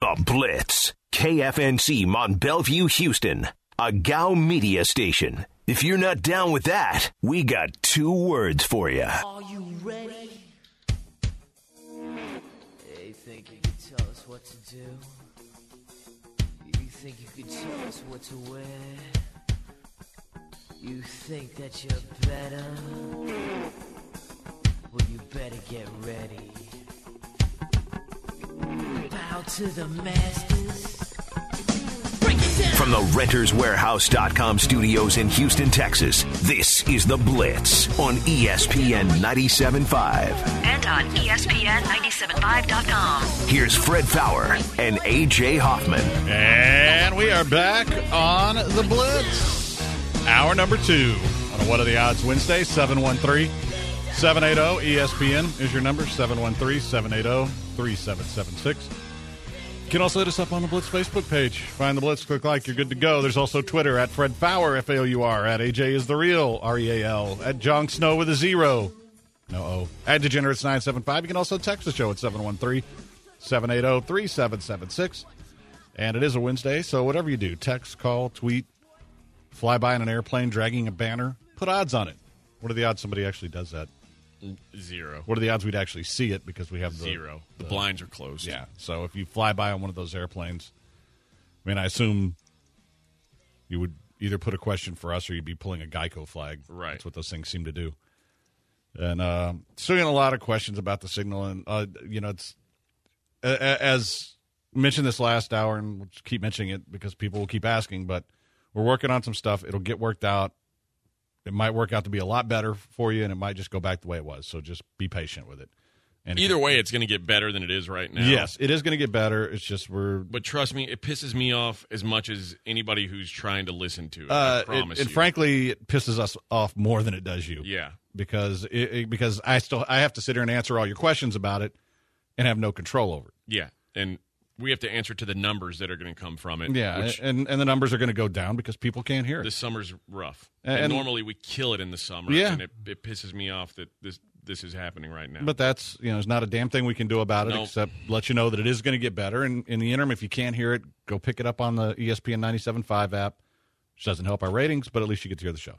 The Blitz. KFNC Mont Bellevue, Houston. A GOW media station. If you're not down with that, we got 2 words for you. Are you ready? You think you could tell us what to do? You think you could tell us what to wear? You think that you're better? Well, you better get ready. Bow to the masters. From the RentersWarehouse.com studios in Houston, Texas, this is The Blitz on ESPN 97.5. And on ESPN975.com. Here's Fred Faour and A.J. Hoffman. And we are back on The Blitz. Hour number 2 on a What Are the Odds Wednesday, 713-780-ESPN is your number, 713-780-3776. You can also hit us up on the Blitz Facebook page. Find the Blitz, click like, you're good to go. There's also Twitter at Fred Faour, F-A-O-U-R, at AJ is the real, R-E-A-L, at Jon Snow with a 0, no O, at Degenerates975. You can also text the show at 713-780-3776. And it is a Wednesday, so whatever you do, text, call, tweet, fly by in an airplane, dragging a banner, put odds on it. What are the odds somebody actually does that? 0. What are the odds we'd actually see it because we have 0. The blinds are closed. Yeah, so if you fly by on one of those airplanes, I mean, I assume you would either put a question for us or you'd be pulling a Geico flag. Right. That's what those things seem to do. And still getting a lot of questions about the signal. And, it's as mentioned this last hour, and we'll just keep mentioning it because people will keep asking, but we're working on some stuff. It'll get worked out. It might work out to be a lot better for you, and it might just go back the way it was. So just be patient with it. And Either way, it's going to get better than it is right now. Yes, it is going to get better. It's just But trust me, it pisses me off as much as anybody who's trying to listen to it. I promise you. And frankly, it pisses us off more than it does you. Yeah. Because I have to sit here and answer all your questions about it and have no control over it. Yeah, and we have to answer to the numbers that are going to come from it. Yeah, which and the numbers are going to go down because people can't hear it. This summer's rough. And normally we kill it in the summer. Yeah. And it pisses me off that this is happening right now. But that's, there's not a damn thing we can do about it except let you know that it is going to get better. And in the interim, if you can't hear it, go pick it up on the ESPN 97.5 app, which doesn't help our ratings, but at least you get to hear the show.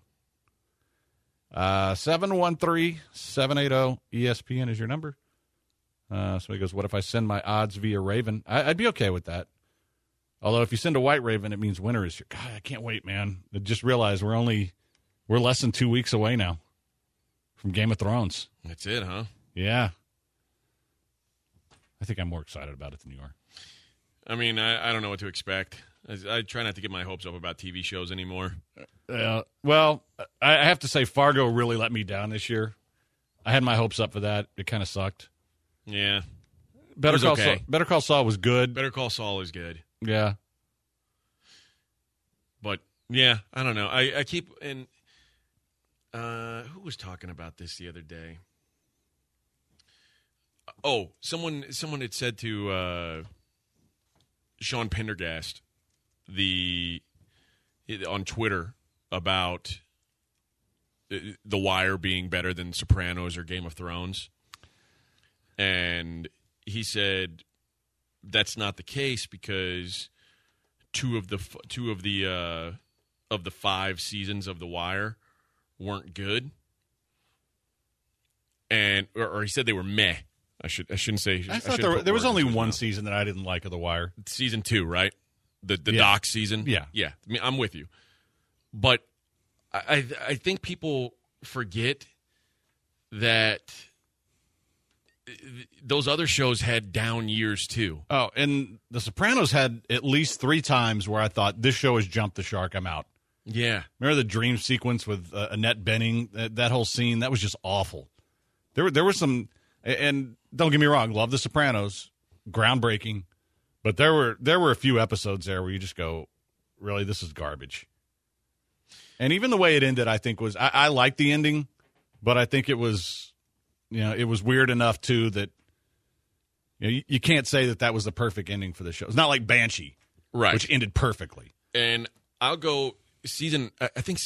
713-780-ESPN is your number. Somebody goes, what if I send my odds via Raven? I'd be okay with that. Although if you send a white Raven, it means winter is here. God, I can't wait, man. I just realized we're less than 2 weeks away now from Game of Thrones. That's it, huh? Yeah. I think I'm more excited about it than you are. I mean, I don't know what to expect. I try not to get my hopes up about TV shows anymore. Well, I have to say Fargo really let me down this year. I had my hopes up for that. It kind of sucked. Yeah. Better Call Saul was good. Better Call Saul is good. Yeah. But, yeah, I don't know. I keep – and who was talking about this the other day? Oh, someone had said to Sean Pendergast on Twitter about The Wire being better than Sopranos or Game of Thrones. And he said that's not the case because two of the 5 seasons of The Wire weren't good, and or he said they were meh. I shouldn't say. I thought there was only one season that I didn't like of The Wire. Season 2, right? The doc season. Yeah. I mean, I'm with you, but I think people forget that those other shows had down years too. Oh, and The Sopranos had at least 3 times where I thought this show has jumped the shark. I'm out. Yeah. Remember the dream sequence with Annette Bening? That whole scene, that was just awful. There were some, and don't get me wrong, love The Sopranos, groundbreaking, but there were a few episodes there where you just go, really, this is garbage. And even the way it ended, I think was, I liked the ending, but I think it was, it was weird enough, too, that you can't say that was the perfect ending for the show. It's not like Banshee, right, which ended perfectly. And I'll go season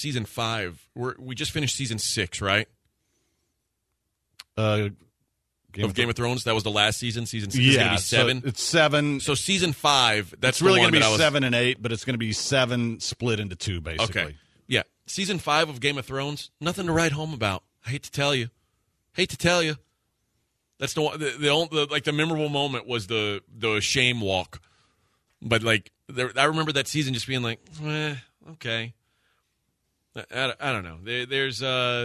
5. We just finished season 6, right? Game of Thrones? That was the last season. Season 6 is going to be 7. So it's 7. So season 5, that's it's really going to be 7 and 8, but it's going to be 7 split into 2, basically. Okay. Yeah. Season 5 of Game of Thrones, nothing to write home about. I hate to tell you. That's the memorable moment was the shame walk. But I remember that season just being like, okay. I don't know. There's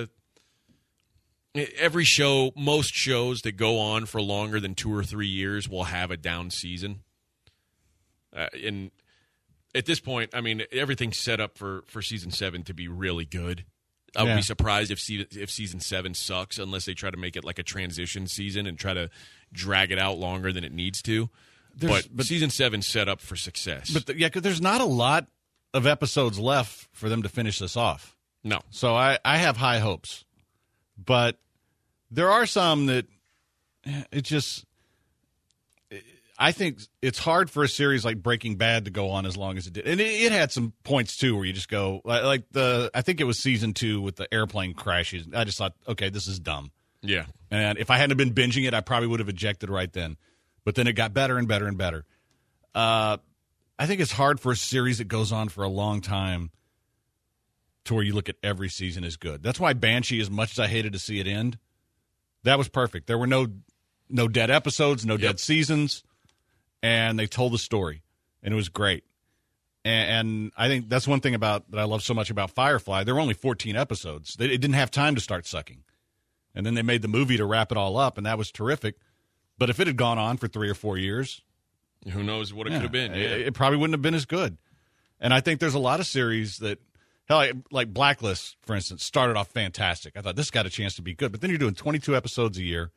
every show, most shows that go on for longer than 2 or 3 years will have a down season. And at this point, I mean, everything's set up for season 7 to be really good. I would be surprised if season 7 sucks unless they try to make it like a transition season and try to drag it out longer than it needs to. But season 7's set up for success. But because there's not a lot of episodes left for them to finish this off. No. So I have high hopes. But there are some that I think it's hard for a series like Breaking Bad to go on as long as it did. And it had some points, too, where you just go, I think it was season 2 with the airplane crashes. I just thought, okay, this is dumb. Yeah. And if I hadn't been binging it, I probably would have ejected right then. But then it got better and better and better. I think it's hard for a series that goes on for a long time to where you look at every season as good. That's why Banshee, as much as I hated to see it end, that was perfect. There were no dead episodes, no dead seasons, and they told the story, and it was great. And I think that's one thing that I love so much about Firefly. There were only 14 episodes. It didn't have time to start sucking. And then they made the movie to wrap it all up, and that was terrific. But if it had gone on for 3 or 4 years, who knows what it could have been. Yeah. It probably wouldn't have been as good. And I think there's a lot of series that, like Blacklist, for instance, started off fantastic. I thought this got a chance to be good. But then you're doing 22 episodes a year,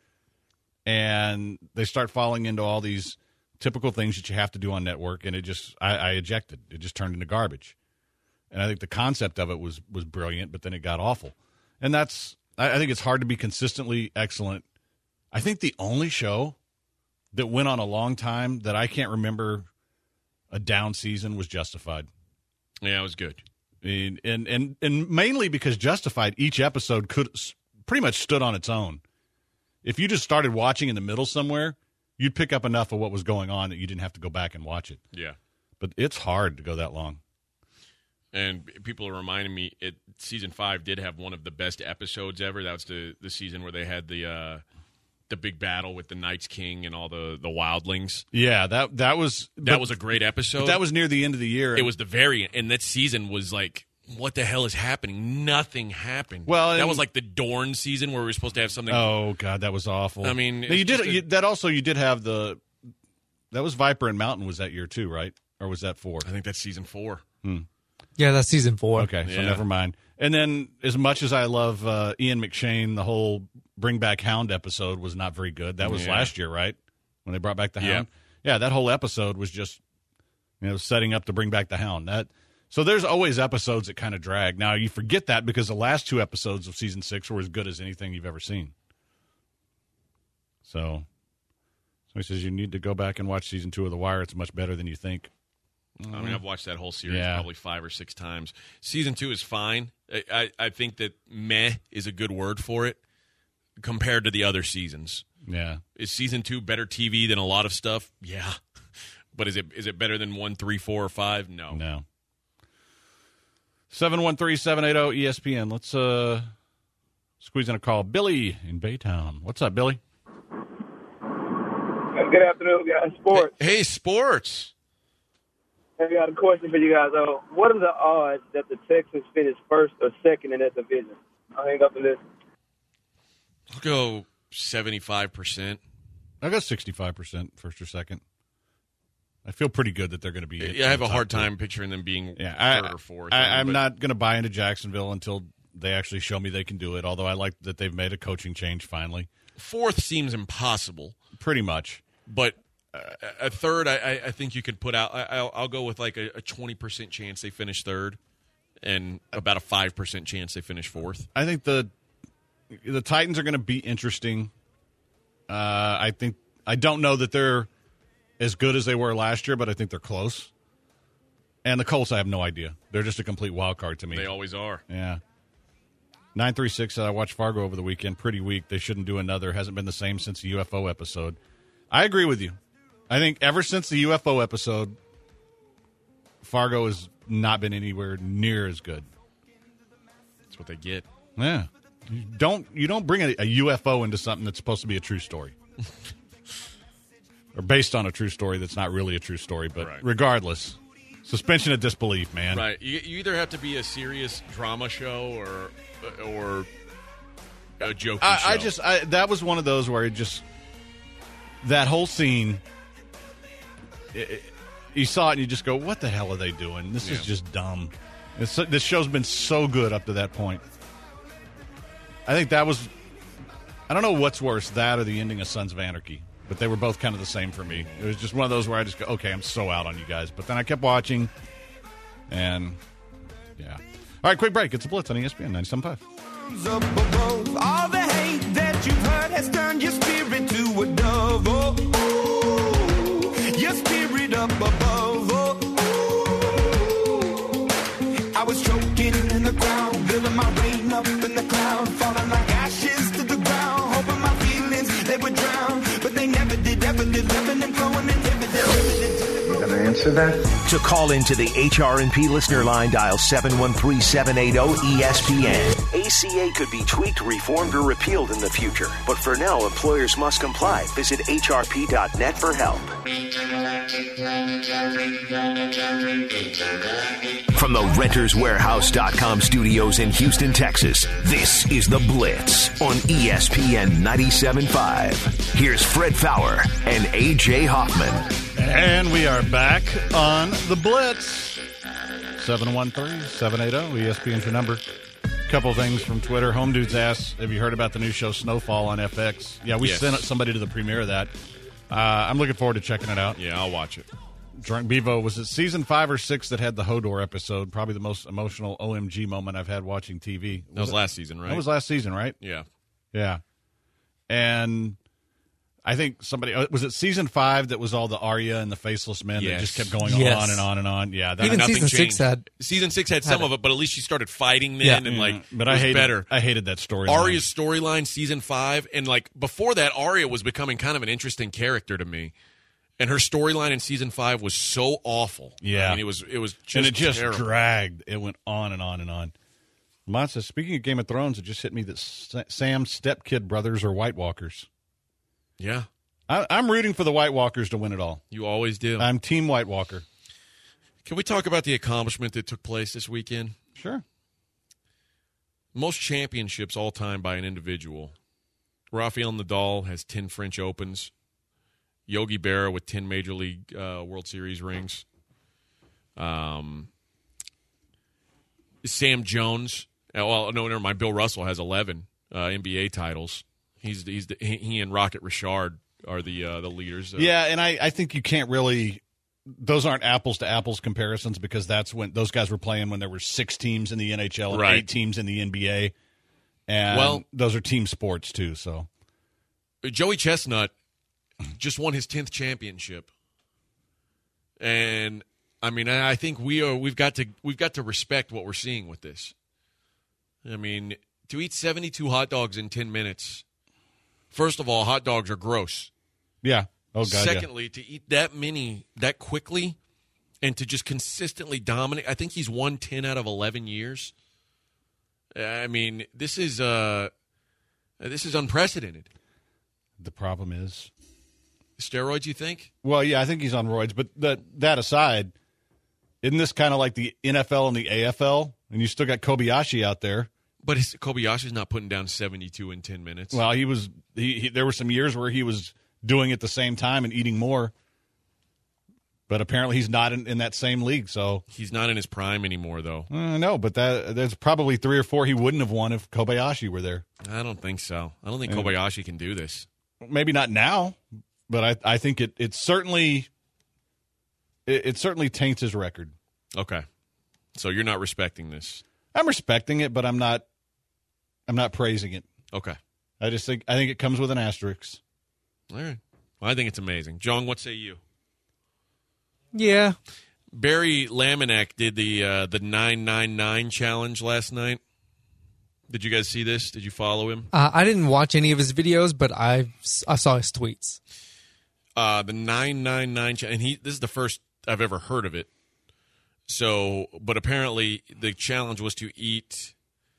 and they start falling into all these typical things that you have to do on network, and I ejected. It just turned into garbage. And I think the concept of it was brilliant, but then it got awful. And I think it's hard to be consistently excellent. I think the only show that went on a long time that I can't remember a down season was Justified. Yeah, it was good. And mainly because Justified, each episode pretty much stood on its own. If you just started watching in the middle somewhere, you'd pick up enough of what was going on that you didn't have to go back and watch it. Yeah. But it's hard to go that long. And people are reminding me, season 5 did have one of the best episodes ever. That was the season where they had the big battle with the Night's King and all the wildlings. Yeah, that was a great episode. But that was near the end of the year. It was the very end, and that season was like, what the hell is happening? Nothing happened. Well, that was like the Dorne season where we were supposed to have something. Oh God, that was awful. I mean, you did have that was Viper and Mountain was that year too, right? Or was that 4? I think that's season 4. Yeah, that's season 4. Okay, so never mind. And then, as much as I love Ian McShane, the whole Bring Back Hound episode was not very good. That was last year, right? When they brought back the Hound? Yeah, that whole episode was just setting up to bring back the Hound. So there's always episodes that kind of drag. Now, you forget that because the last 2 episodes of Season 6 were as good as anything you've ever seen. So he says you need to go back and watch Season 2 of The Wire. It's much better than you think. I mean, I've watched that whole series probably 5 or 6 times. Season 2 is fine. I think that meh is a good word for it compared to the other seasons. Yeah. Is Season 2 better TV than a lot of stuff? Yeah. But is it better than 1, 3, 4, or 5? No. No. 713-780-ESPN. Let's squeeze in a call. Billy in Baytown. What's up, Billy? Good afternoon, guys. Sports. Hey, sports. I got a question for you guys. What are the odds that the Texans finish first or second in that division? I'll hang up and listen. I'll go 75%. I got 65% first or second. I feel pretty good that they're going to be. Yeah, I have a hard time picturing them being third or fourth. I'm not going to buy into Jacksonville until they actually show me they can do it, although I like that they've made a coaching change finally. Fourth seems impossible. Pretty much. But a third, I think you could put out. I'll go with like a 20% chance they finish third and about a 5% chance they finish fourth. I think the Titans are going to be interesting. I don't know that they're as good as they were last year, but I think they're close. And the Colts, I have no idea. They're just a complete wild card to me. They always are. Yeah. 936 said, I watched Fargo over the weekend. Pretty weak. They shouldn't do another. Hasn't been the same since the UFO episode. I agree with you. I think ever since the UFO episode, Fargo has not been anywhere near as good. That's what they get. Yeah. You don't bring a UFO into something that's supposed to be a true story. Or based on a true story that's not really a true story. But regardless, suspension of disbelief, man. Right. You either have to be a serious drama show or a joking show. That was one of those where that whole scene, you saw it and you just go, what the hell are they doing? This is just dumb. This show's been so good up to that point. I think that was, I don't know what's worse, that or the ending of Sons of Anarchy. But they were both kind of the same for me. It was just one of those where I just go, okay, I'm so out on you guys. But then I kept watching, and yeah. All right, quick break. It's a Blitz on ESPN 97.5. Up above, all the hate that you've heard has turned your spirit to a dove. Oh, ooh, your spirit up above. Oh, ooh. I was choking in the ground, building my rain up in the cloud, falling like ashes to the ground, hoping my feelings they would drown, but they never did, ever did, living and flowing and You gonna answer that? To call into the HRNP listener line, dial 713-780-ESPN. ACA could be tweaked, reformed, or repealed in the future. But for now, employers must comply. Visit hrp.net for help. From the RentersWarehouse.com studios in Houston, Texas, this is The Blitz on ESPN 97.5. Here's Fred Fowler and A.J. Hoffman. And we are back on The Blitz. 713-780. ESPN's your number. Couple of things from Twitter. Home Dudes asks, have you heard about the new show Snowfall on FX? Yeah, we sent somebody to the premiere of that. I'm looking forward to checking it out. Yeah, I'll watch it. Drunk Bevo, was it season 5 or 6 that had the Hodor episode? Probably the most emotional OMG moment I've had watching TV. That was last season, right? That was last season, right? Yeah. Yeah. And I think was it season 5 that was all the Arya and the Faceless Men that just kept going on and on and on? Yeah. Even nothing season changed. 6 Season 6 had some of it, but at least she started fighting then and but it was better. I hated that story. Arya's storyline, season 5, and before that, Arya was becoming kind of an interesting character to me. And her storyline in season 5 was so awful. Yeah. I mean, it was just and it just terrible. dragged. It went on and on and on. Lamont says, speaking of Game of Thrones, it just hit me that Sam's stepkid brothers are White Walkers. Yeah. I'm rooting for the White Walkers to win it all. You always do. I'm Team White Walker. Can we talk about the accomplishment that took place this weekend? Sure. Most championships all time by an individual. Rafael Nadal has 10 French Opens. Yogi Berra with 10 Major League World Series rings. Sam Jones. Well, no, never mind. Bill Russell has 11 NBA titles. He and Rocket Richard are the leaders. Yeah, and I think you can't really. Those aren't apples to apples comparisons because that's when those guys were playing when there were 6 teams in the NHL and 8 teams in the NBA, and those are team sports too. So, Joey Chestnut just won his 10th championship, and I mean, I think we've got to respect what we're seeing with this. I mean, to eat 72 hot dogs in 10 minutes. First of all, hot dogs are gross. Yeah. Oh, God. Secondly, to eat that many that quickly and to just consistently dominate. I think he's won 10 out of 11 years. I mean, this is unprecedented. The problem is steroids, you think? Well, yeah, I think he's on roids. But that aside, isn't this kind of like the NFL and the AFL? And you still got Kobayashi out there. But Kobayashi's not putting down 72 in 10 minutes. Well, he was. There were some years where he was doing it at the same time and eating more. But apparently he's not in that same league. So he's not in his prime anymore, though. No, but there's probably 3 or 4 he wouldn't have won if Kobayashi were there. I don't think so. I don't think Kobayashi can do this. Maybe not now, but I think it certainly taints his record. Okay, so you're not respecting this. I'm respecting it, but I'm not praising it. Okay. I think it comes with an asterisk. All right. Well, I think it's amazing. John, what say you? Yeah. Barry Laminack did the 999 challenge last night. Did you guys see this? Did you follow him? I didn't watch any of his videos, but I saw his tweets. The 999 and this is the first I've ever heard of it. So, but apparently the challenge was to eat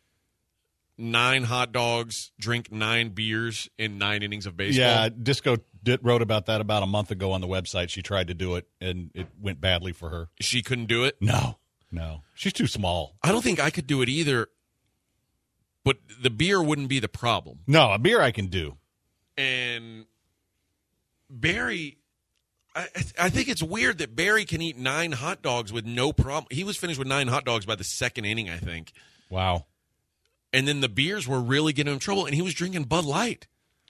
9 hot dogs, drink 9 beers in 9 innings of baseball. Yeah, Disco wrote about that about a month ago on the website. She tried to do it, and it went badly for her. She couldn't do it? No. She's too small. I don't think I could do it either, but the beer wouldn't be the problem. No, a beer I can do. And Barry, I think it's weird that Barry can eat 9 hot dogs with no problem. He was finished with 9 hot dogs by the 2nd inning, I think. Wow. And then the beers were really getting him in trouble, and he was drinking Bud Light.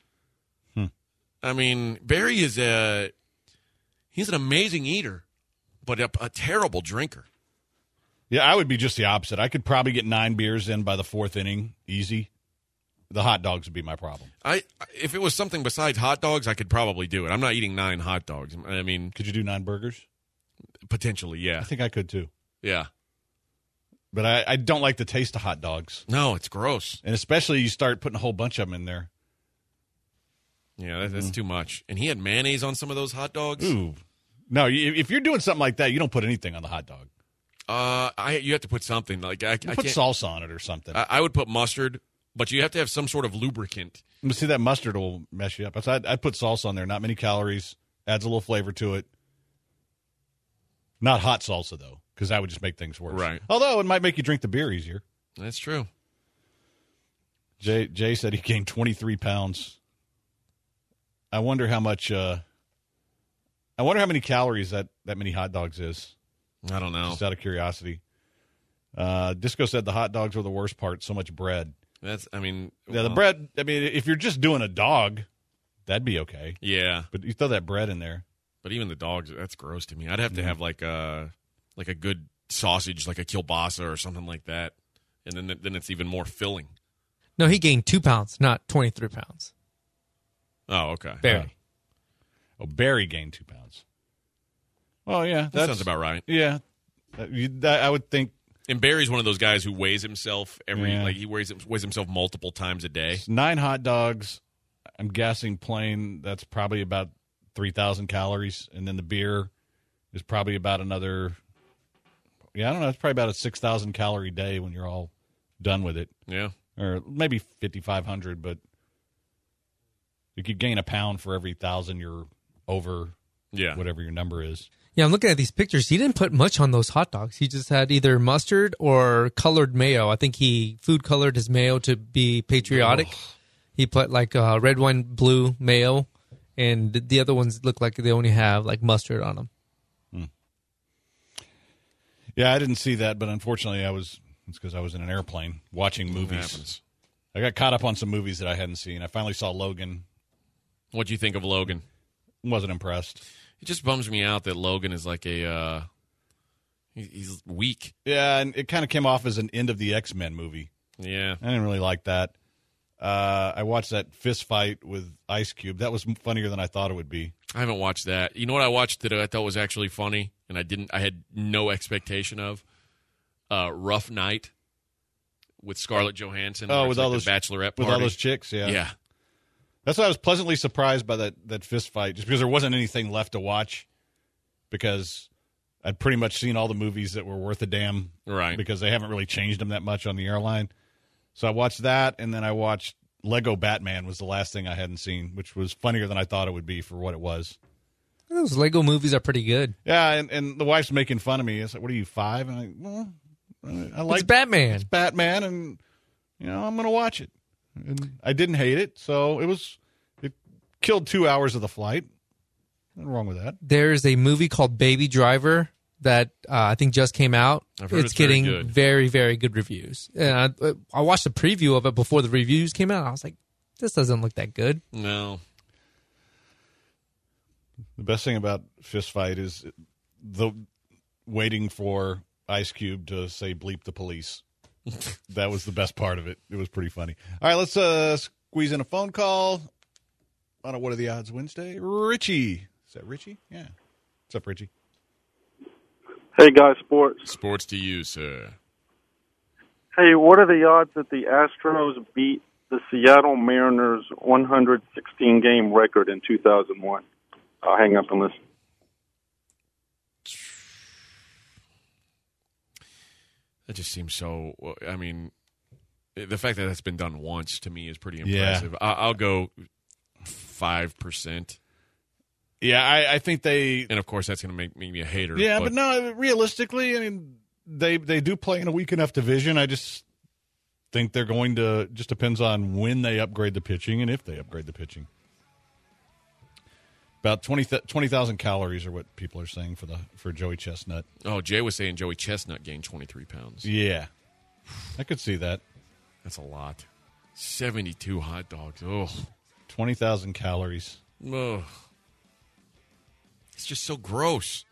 I mean, Barry is he's an amazing eater, but a terrible drinker. Yeah, I would be just the opposite. I could probably get 9 beers in by the 4th inning, easy. The hot dogs would be my problem. If it was something besides hot dogs, I could probably do it. I'm not eating 9 hot dogs. I mean, could you do 9 burgers? Potentially, yeah. I think I could too. Yeah. But I don't like the taste of hot dogs. No, it's gross. And especially you start putting a whole bunch of them in there. Yeah, that's too much. And he had mayonnaise on some of those hot dogs. Ooh. No, if you're doing something like that, you don't put anything on the hot dog. You have to put something. Like I put salsa on it or something. I would put mustard, but you have to have some sort of lubricant. See, that mustard will mess you up. I'd put salsa on there. Not many calories. Adds a little flavor to it. Not hot salsa, though, because that would just make things worse. Right. Although it might make you drink the beer easier. That's true. Jay said he gained 23 pounds. I wonder how much. I wonder how many calories that many hot dogs is. I don't know. Just out of curiosity. Disco said the hot dogs were the worst part. So much bread. The bread. I mean, if you're just doing a dog, that'd be okay. Yeah, but you throw that bread in there. But even the dogs, that's gross to me. I'd have to have like a good sausage, like a kielbasa or something like that, and then it's even more filling. No, he gained 2 pounds, not 23 pounds. Oh, okay. Barry. Barry gained 2 pounds. Well, yeah. That sounds about right. Yeah. I would think. And Barry's one of those guys who weighs himself he weighs himself multiple times a day. 9 hot dogs, I'm guessing plain, that's probably about 3,000 calories. And then the beer is probably about another, I don't know, it's probably about a 6,000 calorie day when you're all done with it. Yeah. Or maybe 5,500, but you could gain a pound for every 1,000 you're over whatever your number is. Yeah, I'm looking at these pictures. He didn't put much on those hot dogs. He just had either mustard or colored mayo. I think he food colored his mayo to be patriotic. Oh. He put like red, wine, blue mayo, and the other ones look like they only have like mustard on them. Yeah, I didn't see that, but unfortunately it's because I was in an airplane watching movies. I got caught up on some movies that I hadn't seen. I finally saw Logan. What'd you think of Logan? Wasn't impressed. It just bums me out that Logan is like he's weak. Yeah, and it kind of came off as an end of the X-Men movie. Yeah. I didn't really like that. I watched that fist fight with Ice Cube. That was funnier than I thought it would be. I haven't watched that. You know what I watched that I thought was actually funny, and I had no expectation of? Rough Night with Scarlett Johansson. Oh, with all those bachelorette party. With all those chicks, yeah. Yeah. That's why I was pleasantly surprised by that fist fight, just because there wasn't anything left to watch, because I'd pretty much seen all the movies that were worth a damn, right? Because they haven't really changed them that much on the airline. So I watched that, and then I watched Lego Batman was the last thing I hadn't seen, which was funnier than I thought it would be for what it was. Those Lego movies are pretty good. Yeah, and the wife's making fun of me. It's like, what are you, 5? And I'm like, well, I like it's Batman. It's Batman, and I'm going to watch it. And I didn't hate it, so it killed 2 hours of the flight. Nothing wrong with that. There's a movie called Baby Driver that I think just came out. I've heard it's getting very, very good reviews. And I watched a preview of it before the reviews came out. I was like, this doesn't look that good. No. The best thing about Fist Fight is the waiting for Ice Cube to say bleep the police. That was the best part of it. It was pretty funny. All right, let's squeeze in a phone call on a What Are the Odds Wednesday. Richie. Is that Richie? Yeah. What's up, Richie? Hey, guys, sports. Sports to you, sir. Hey, what are the odds that the Astros beat the Seattle Mariners' 116-game record in 2001? I'll hang up and listen. That just seems so. I mean, the fact that that's been done once to me is pretty impressive. Yeah. I'll go 5%. Yeah, I think they. And of course, that's going to make me a hater. Yeah, but no, realistically, I mean, they do play in a weak enough division. I just think they're going to. Just depends on when they upgrade the pitching and if they upgrade the pitching. About 20,000 calories are what people are saying for Joey Chestnut. Oh, Jay was saying Joey Chestnut gained 23 pounds. Yeah, I could see that. That's a lot. 72 hot dogs. Oh, 20,000 calories. Ugh. It's just so gross.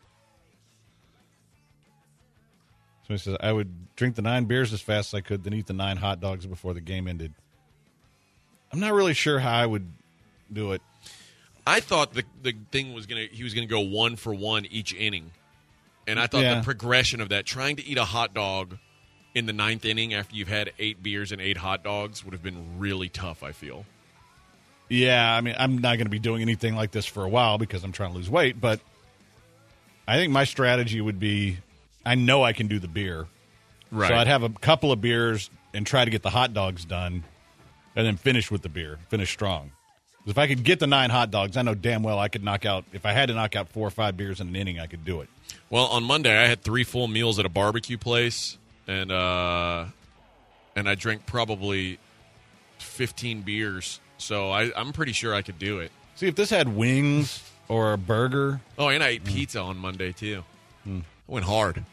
So he says, I would drink the 9 beers as fast as I could, then eat the 9 hot dogs before the game ended. I'm not really sure how I would do it. I thought the thing he was gonna go 1 for 1 each inning, and I thought the progression of that, trying to eat a hot dog in the 9th inning after you've had 8 beers and 8 hot dogs would have been really tough. I feel. Yeah, I mean, I'm not going to be doing anything like this for a while because I'm trying to lose weight, but I think my strategy would be, I know I can do the beer, right? So I'd have a couple of beers and try to get the hot dogs done, and then finish with the beer, finish strong. If I could get the 9 hot dogs, I know damn well I could knock out. If I had to knock out 4 or 5 beers in an inning, I could do it. Well, on Monday I had 3 full meals at a barbecue place, and I drank probably 15 beers. So I'm pretty sure I could do it. See, if this had wings or a burger. Oh, and I ate pizza on Monday too. I went hard.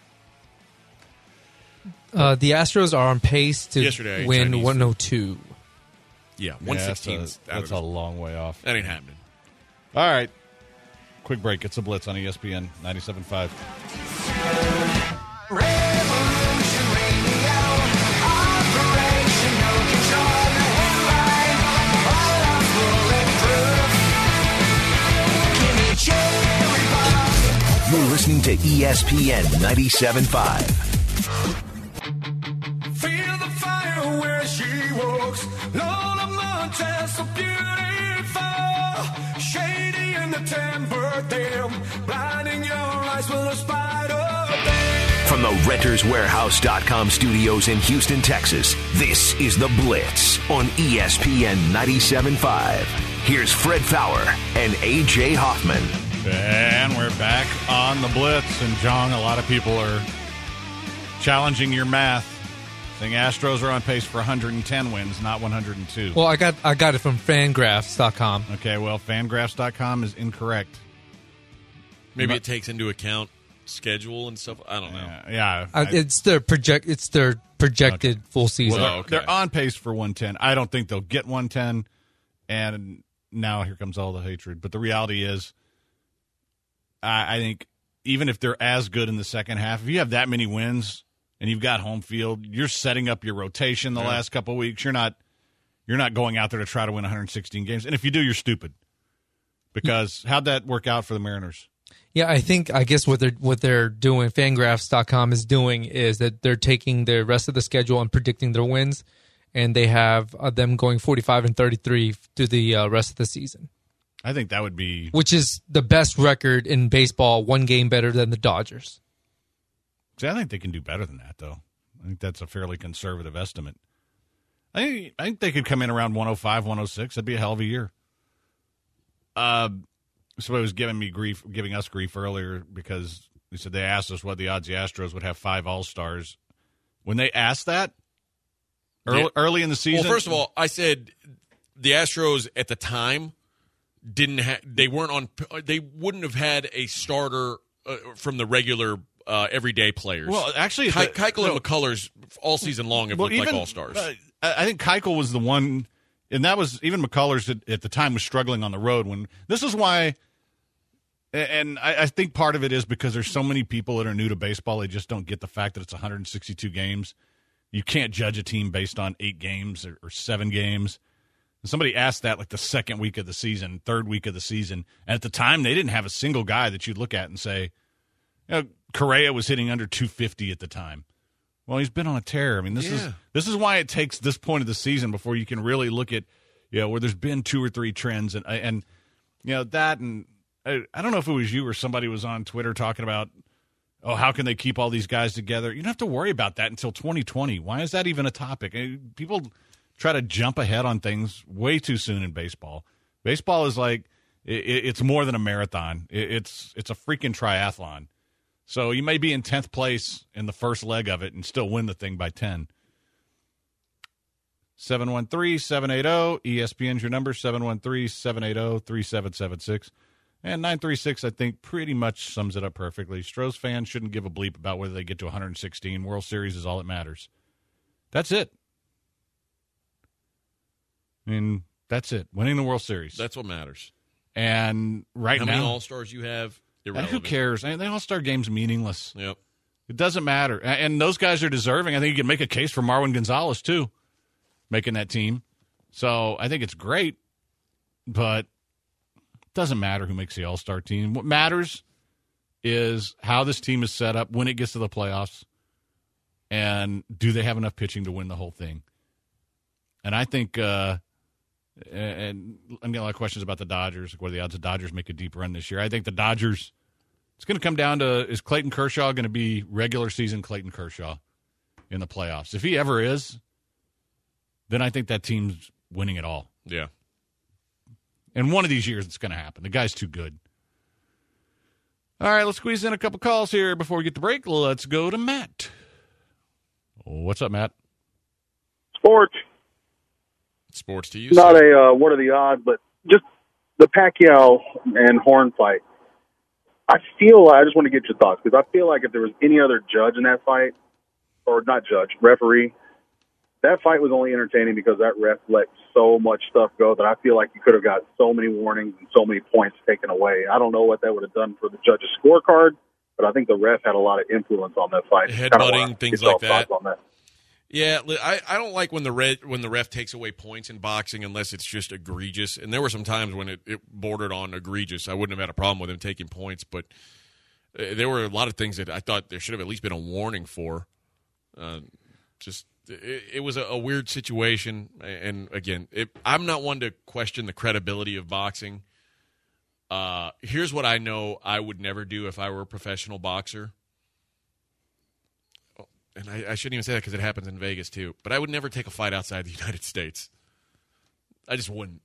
The Astros are on pace to Yesterday, win Chinese 102. Yeah, 116. That's a long way off. That ain't happening. All right. Quick break. It's a Blitz on ESPN 97.5. Revolution Radio, operational control, the headline, all our bulletproof. Give me cherry bomb. You're listening to ESPN 97.5. Feel the fire where she walks. Lola Montez, so beautiful. Shady in the timber, them blinding your eyes with a spider. From the RentersWarehouse.com studios in Houston, Texas, this is The Blitz on ESPN 97.5. Here's Fred Fowler and A.J. Hoffman. And we're back on The Blitz. And, John, a lot of people are challenging your math, saying Astros are on pace for 110 wins, not 102. Well, I got it from Fangraphs.com. Okay, well, Fangraphs.com is incorrect. Maybe it takes into account schedule and stuff. I don't know. Yeah, it's their projected full season. Well, they're on pace for 110. I don't think they'll get 110. And now here comes all the hatred. But the reality is, I think even if they're as good in the second half, if you have that many wins and you've got home field, you're setting up your rotation the last couple of weeks. You're not going out there to try to win 116 games. And if you do, you're stupid. Because how'd that work out for the Mariners? Yeah, I guess what they're doing, Fangraphs.com is doing, is that they're taking the rest of the schedule and predicting their wins, and they have them going 45-33 to the rest of the season. I think that would be, which is the best record in baseball, 1 game better than the Dodgers. See, I think they can do better than that, though. I think that's a fairly conservative estimate. I think they could come in around 105, 106. That'd be a hell of a year. Somebody was giving us grief earlier because they said they asked us what the odds the Astros would have 5 All-Stars. When they asked that early in the season, well, first of all, I said the Astros at the time they wouldn't have had a starter from the regular everyday players. Well, actually, Keuchel and McCullers all season long have looked like All-Stars. I think Keuchel was the one, and that was even McCullers at the time was struggling on the road. When this is why. And I think part of it is because there's so many people that are new to baseball, they just don't get the fact that it's 162 games. You can't judge a team based on 8 games or 7 games. And somebody asked that like the second week of the season, third week of the season. And at the time, they didn't have a single guy that you'd look at and say, Correa was hitting under 250 at the time. Well, he's been on a tear. I mean, this is why it takes this point of the season before you can really look at, where there's been 2 or 3 trends and that, and I don't know if it was you or somebody was on Twitter talking about, how can they keep all these guys together? You don't have to worry about that until 2020. Why is that even a topic? People try to jump ahead on things way too soon in baseball. Baseball is like it's more than a marathon. It's a freaking triathlon. So you may be in 10th place in the first leg of it and still win the thing by 10. 713-780, ESPN's your number, 713-780-3776. And 936, I think, pretty much sums it up perfectly. Stros fans shouldn't give a bleep about whether they get to 116. World Series is all that matters. That's it. I mean, that's it. Winning the World Series. That's what matters. And right now, how many All-Stars you have? Irrelevant. Who cares? The All-Star game's meaningless. Yep. It doesn't matter. And those guys are deserving. I think you can make a case for Marwin Gonzalez, too, making that team. So I think it's great, but it doesn't matter who makes the All-Star team. What matters is how this team is set up when it gets to the playoffs, and do they have enough pitching to win the whole thing? And I think and I'm getting a lot of questions about the Dodgers. What are the odds the Dodgers make a deep run this year? I think the Dodgers, it's going to come down to, is Clayton Kershaw going to be regular season Clayton Kershaw in the playoffs? If he ever is, then I think that team's winning it all. Yeah. And one of these years it's going to happen. The guy's too good. All right, let's squeeze in a couple calls here before we get to break. Let's go to Matt. What's up, Matt? Sports. Sports to you. Not a what are the odds, but just the Pacquiao and Horn fight. I just want to get your thoughts, because I feel like if there was any other judge in that fight, or not judge, referee, that fight was only entertaining because that ref let so much stuff go that I feel like you could have got so many warnings and so many points taken away. I don't know what that would have done for the judge's scorecard, but I think the ref had a lot of influence on that fight. Headbutting, things like that. On that. Yeah, I don't like when the ref takes away points in boxing unless it's just egregious. And there were some times when it bordered on egregious. I wouldn't have had a problem with him taking points, but there were a lot of things that I thought there should have at least been a warning for. It was a weird situation. And again, I'm not one to question the credibility of boxing. Here's what I know I would never do if I were a professional boxer. And I shouldn't even say that because it happens in Vegas too. But I would never take a fight outside the United States. I just wouldn't.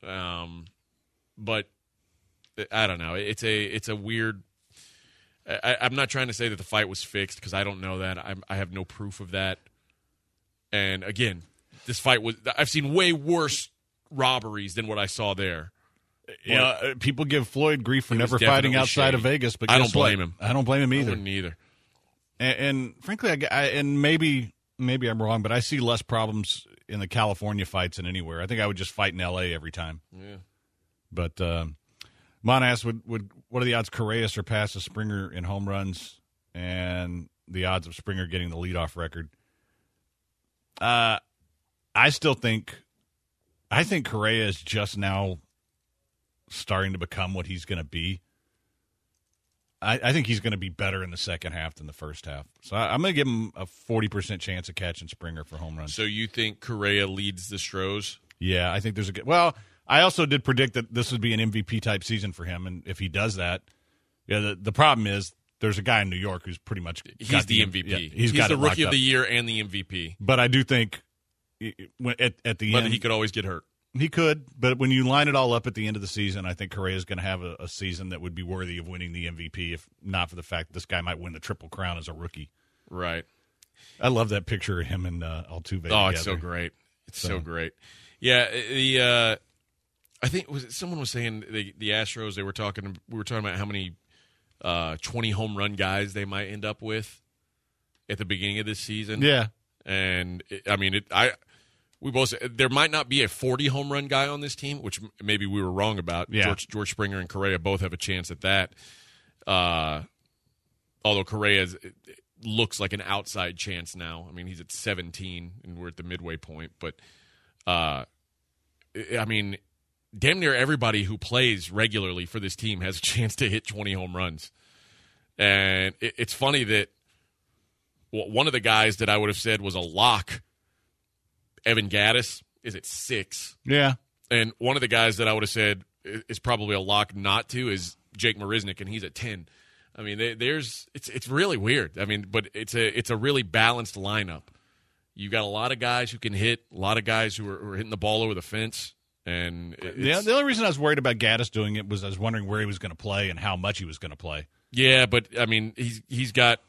But I don't know. It's a weird. I'm not trying to say that the fight was fixed because I don't know that. I have no proof of that. And again, this fight was. I've seen way worse robberies than what I saw there. Yeah, people give Floyd grief for never fighting outside of Vegas, but I don't blame him. I don't blame him either. I wouldn't either. And frankly, and maybe I'm wrong, but I see less problems in the California fights than anywhere. I think I would just fight in L.A. every time. Yeah. But Mon asked, what are the odds Correa surpasses Springer in home runs and the odds of Springer getting the leadoff record? I think Correa is just now starting to become what he's going to be. I think he's going to be better in the second half than the first half. So I'm going to give him a 40% chance of catching Springer for home runs. So you think Correa leads the Stros? Yeah, I think there's a good – well, I also did predict that this would be an MVP-type season for him, and if he does that, the problem is there's a guy in New York who's pretty much – He's the MVP. Yeah, he's the Rookie of the Year and the MVP. But I do think at the end – But he could always get hurt. He could, but when you line it all up at the end of the season, I think Correa is going to have a season that would be worthy of winning the MVP, if not for the fact that this guy might win the Triple Crown as a rookie. Right. I love that picture of him and Altuve. Oh, it's so great. It's so great. Yeah, I think someone was saying the Astros. We were talking about how many 20 home run guys they might end up with at the beginning of this season. Yeah, and we both said there might not be a 40 home run guy on this team, which maybe we were wrong about. Yeah. George Springer and Correa both have a chance at that. Although Correa looks like an outside chance now. I mean, he's at 17, and we're at the midway point. But, I mean, damn near everybody who plays regularly for this team has a chance to hit 20 home runs. And it's funny that one of the guys that I would have said was a lock, Evan Gaddis, is at 6. Yeah. And one of the guys that I would have said is probably a lock not to is Jake Marisnik, and he's at 10. I mean, it's really weird. I mean, but it's a really balanced lineup. You got a lot of guys who can hit, a lot of guys who are hitting the ball over the fence. And the only reason I was worried about Gaddis doing it was I was wondering where he was going to play and how much he was going to play. Yeah, but I mean, he's gotten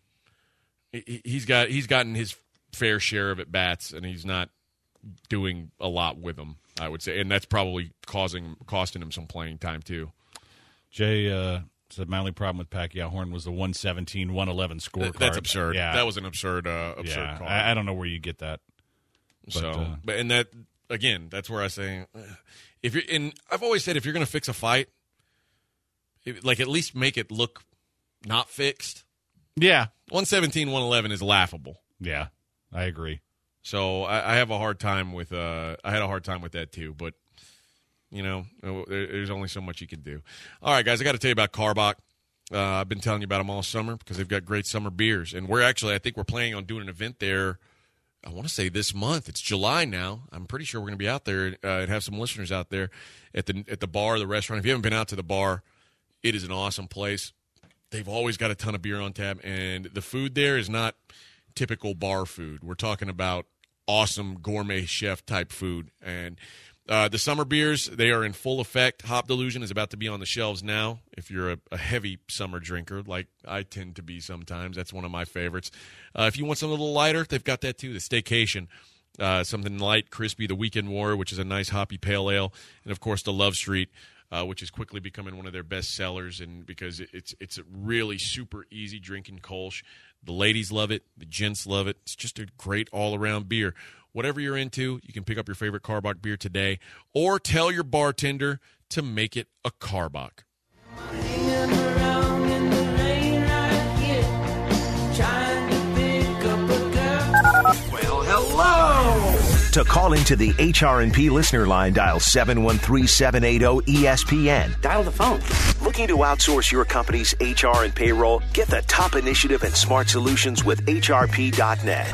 his fair share of at bats, and he's not doing a lot with them, I would say, and that's probably costing him some playing time too. Jay said my only problem with Pacquiao Horn was the 117-111 scorecard. That's absurd. Yeah. That was an absurd call. I don't know where you get that. But and that again, that's where I say if you're in. I've always said if you're going to fix a fight, like at least make it look not fixed. Yeah, 117-111 is laughable. Yeah, I agree. So I have a hard time with I had a hard time with that too, but you know, there's only so much you can do. All right, guys, I got to tell you about Karbach. I've been telling you about them all summer because they've got great summer beers, and I think we're planning on doing an event there. I want to say this month. It's July now. I'm pretty sure we're going to be out there and have some listeners out there at the bar, the restaurant. If you haven't been out to the bar, it is an awesome place. They've always got a ton of beer on tap, and the food there is not typical bar food. We're talking about awesome gourmet chef type food. And the summer beers, they are in full effect. Hop Delusion is about to be on the shelves now. If you're a heavy summer drinker, like I tend to be sometimes, that's one of my favorites. If you want something a little lighter, they've got that too. The Staycation, something light, crispy. The Weekend Warrior, which is a nice hoppy pale ale, and of course the Love Street, which is quickly becoming one of their best sellers, and because it's a really super easy drinking Kolsch. The ladies love it. The gents love it. It's just a great all-around beer. Whatever you're into, you can pick up your favorite Karbach beer today or tell your bartender to make it a Karbach. Well, hello! To call into the HR&P listener line, dial 713-780-ESPN. Dial the phone. Looking to outsource your company's HR and payroll? Get the top initiative and smart solutions with HRP.net.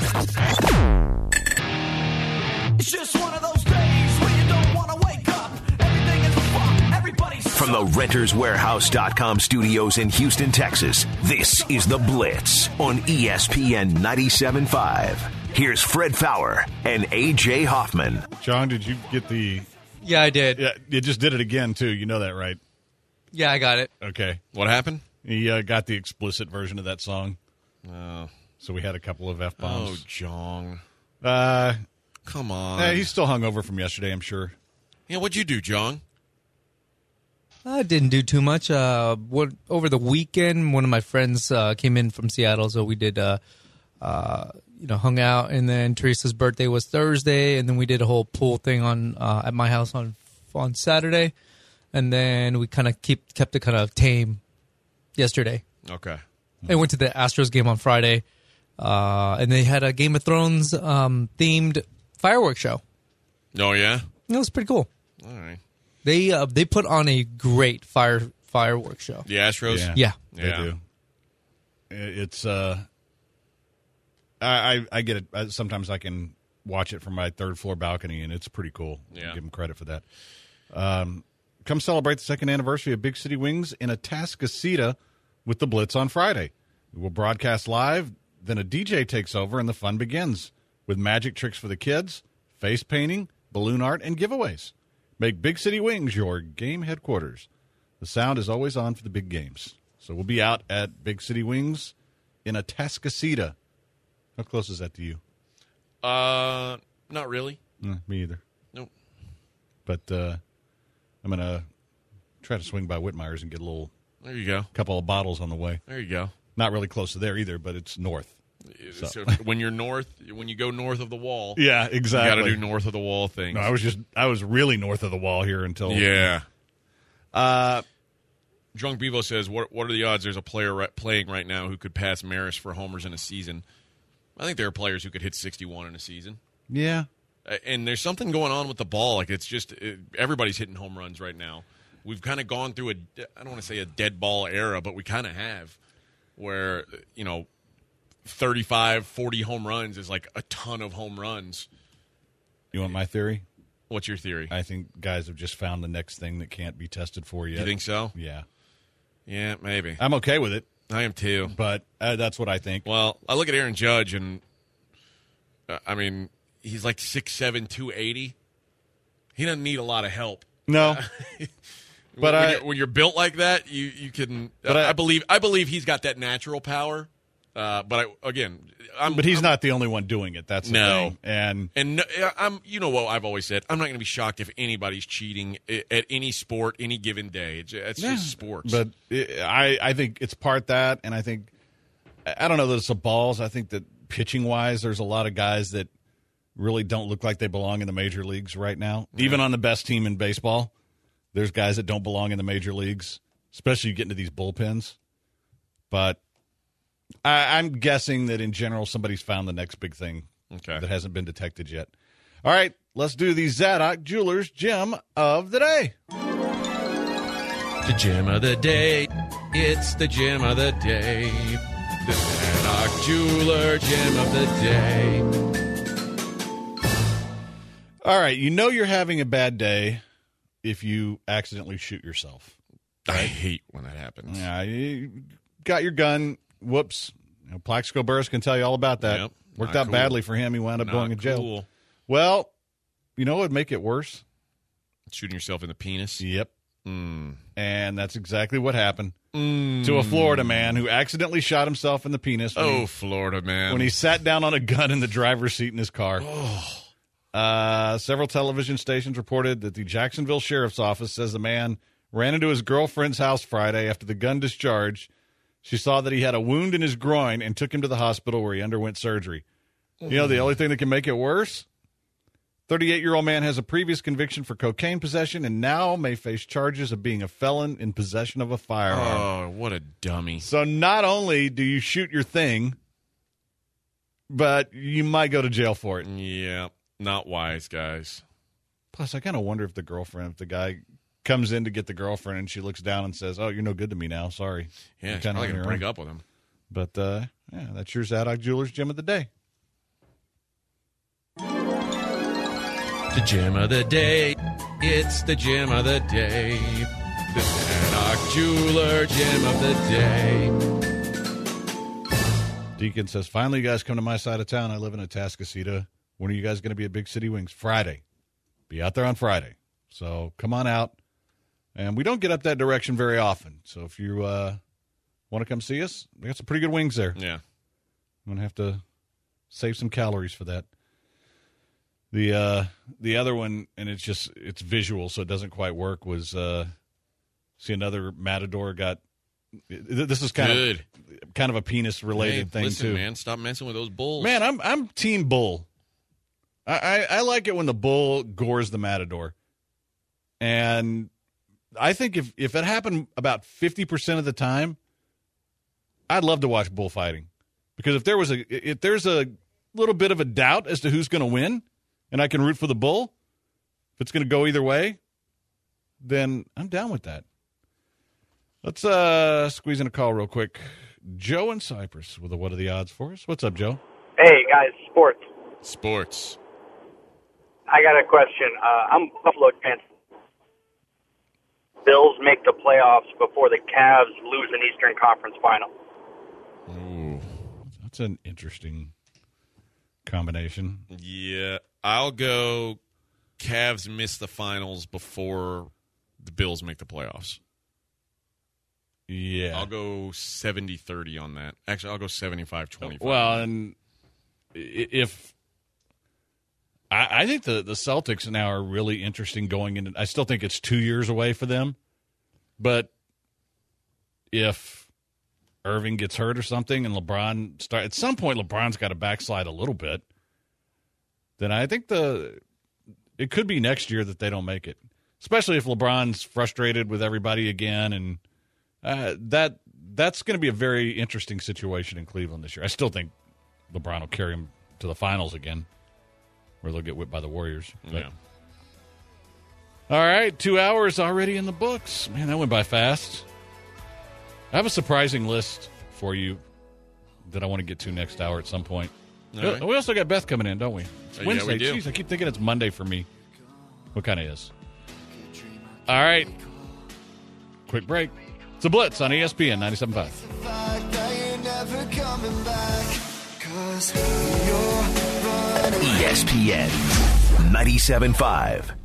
It's just one of those days where you don't want to wake up. Everything is fucked. Everybody's From the RentersWarehouse.com studios in Houston, Texas, this is The Blitz on ESPN 97.5. Here's Fred Fowler and A.J. Hoffman. John, did you get the... Yeah, I did. Yeah, you just did it again, too. You know that, right? Yeah, I got it. Okay. What happened? He got the explicit version of that song. Oh. So we had a couple of F-bombs. Oh, Jong. Come on. He's still hungover from yesterday, I'm sure. Yeah, what'd you do, Jong? I didn't do too much. Over the weekend, one of my friends came in from Seattle, so we did, hung out. And then Teresa's birthday was Thursday, and then we did a whole pool thing on at my house on Saturday, and then we kind of kept it kind of tame yesterday. Okay. I went to the Astros game on Friday, and they had a Game of Thrones themed fireworks show. Oh yeah, it was pretty cool. All right. They put on a great fireworks show. The Astros? Yeah. They do. It's I get it. Sometimes I can watch it from my third floor balcony, and it's pretty cool. Yeah. Give them credit for that. Come celebrate the second anniversary of Big City Wings in Atascocita with the Blitz on Friday. We will broadcast live, then a DJ takes over, and the fun begins with magic tricks for the kids, face painting, balloon art, and giveaways. Make Big City Wings your game headquarters. The sound is always on for the big games. So we'll be out at Big City Wings in Atascocita. How close is that to you? Not really. Me either. Nope. But I'm going to try to swing by Whitmire's and get a There you go. couple of bottles on the way. There you go. Not really close to there either, but it's north. So when you go north of the wall, Yeah, exactly. you got to do north of the wall things. No, I was really north of the wall here until Yeah. Drunk Bevo says, what are the odds there's a player playing right now who could pass Maris for homers in a season? I think there are players who could hit 61 in a season. Yeah. And there's something going on with the ball. Like it's just everybody's hitting home runs right now. We've kind of gone through I don't want to say a dead ball era, but we kind of have where, 35, 40 home runs is like a ton of home runs. You want my theory? What's your theory? I think guys have just found the next thing that can't be tested for yet. You think so? Yeah. Yeah, maybe. I'm okay with it, I am too. but that's what I think. Well, I look at Aaron Judge, and I mean, he's like 6'7", 280. He doesn't need a lot of help. No. But when you're built like that, you can. But I believe he's got that natural power. But he's not the only one doing it. That's the thing. And no, you know what I've always said. I'm not going to be shocked if anybody's cheating at any sport, any given day. It's just sports. But I think it's part that, and I think I don't know that it's the balls. I think that pitching wise, there's a lot of guys that really don't look like they belong in the major leagues right now. Yeah. Even on the best team in baseball, there's guys that don't belong in the major leagues, especially you get into these bullpens. But I'm guessing that in general somebody's found the next big thing that hasn't been detected yet. All right, let's do the Zadok Jewelers Gem of the Day. The gem of the day. It's the gem of the day. The Zadok Jeweler Gem of the Day. All right, you know you're having a bad day if you accidentally shoot yourself. Right? I hate when that happens. Yeah, you got your gun. Whoops. Plaxico Burress can tell you all about that. Yep, worked out badly for him. He wound up going to jail. Cool. Well, you know what would make it worse? Shooting yourself in the penis? Yep. And that's exactly what happened to a Florida man who accidentally shot himself in the penis. Florida man. When he sat down on a gun in the driver's seat in his car. Several television stations reported that the Jacksonville Sheriff's Office says the man ran into his girlfriend's house Friday after the gun discharged. She saw that he had a wound in his groin and took him to the hospital where he underwent surgery. You know, the only thing that can make it worse? 38-year-old man has a previous conviction for cocaine possession and now may face charges of being a felon in possession of a firearm. Oh, what a dummy. So not only do you shoot your thing, but you might go to jail for it. Yeah, not wise, guys. Plus, I kind of wonder if the guy comes in to get the girlfriend and she looks down and says, "Oh, you're no good to me now. Sorry." Yeah, she's probably going to break up with him. But, yeah, that's your Zadok Jewelers Gem of the Day. The gem of the day. It's the gem of the day. The Zadok Jeweler Gem of the day. Deacon says, finally, you guys come to my side of town. I live in Atascocita. When are you guys going to be at Big City Wings? Friday. Be out there on Friday. So come on out. And we don't get up that direction very often. So if you want to come see us, we got some pretty good wings there. Yeah. I'm going to have to save some calories for that. The other one, and it's visual, so it doesn't quite work, was see another Matador got – this is kind of a penis-related thing, listen, too. Man, stop messing with those bulls. Man, I'm team bull. I like it when the bull gores the Matador. And I think if it happened about 50% of the time, I'd love to watch bullfighting. Because if there's a little bit of a doubt as to who's going to win, and I can root for the bull, if it's going to go either way, then I'm down with that. Let's squeeze in a call real quick. Joe in Cyprus with a What Are the Odds for us. What's up, Joe? Hey, guys, Sports. I got a question. I'm a Buffalo fan. Bills make the playoffs before the Cavs lose an Eastern Conference final. Ooh, that's an interesting combination. Yeah, I'll go Cavs miss the finals before the Bills make the playoffs. Yeah. I'll go 70-30 on that. Actually, I'll go 75-25. Well, and if I think the Celtics now are really interesting going into – I still think it's 2 years away for them. But if Irving gets hurt or something and LeBron – at some point LeBron's got to backslide a little bit, then I think it could be next year that they don't make it, especially if LeBron's frustrated with everybody again. And that's going to be a very interesting situation in Cleveland this year. I still think LeBron will carry him to the finals again, where they'll get whipped by the Warriors. Yeah. All right, 2 hours already in the books. Man, that went by fast. I have a surprising list for you that I want to get to next hour at some point. All right. We also got Beth coming in, don't we? It's Yeah, Wednesday. we do. Jeez, I keep thinking it's Monday for me. What kind of is? All right. Quick break. It's a Blitz on ESPN 97.5. ESPN 97.5.